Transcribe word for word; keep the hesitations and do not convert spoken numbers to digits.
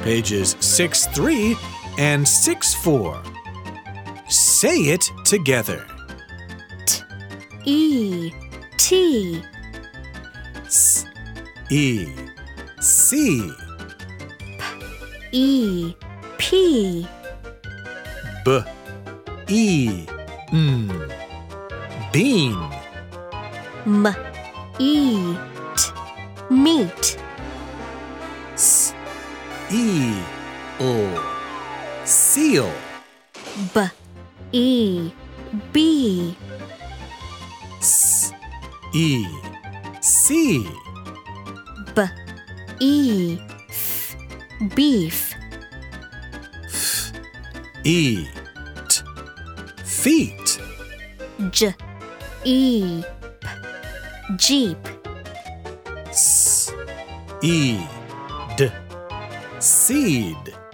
pages six three and six four. Say it together. T, E, T. S, E, C. P, E, P. B, E, M. Bean. M, E, T. Meat. S, E, L. Seal. B, E, B. S, E, C. B, E, F. Beef. F, E, T. Feet. J, E, P. Jeep. S, E, D. Seed.